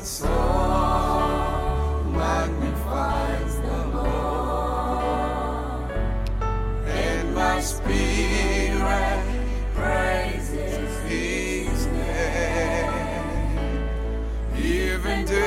soul magnifies the Lord, and my spirit praises His name. Even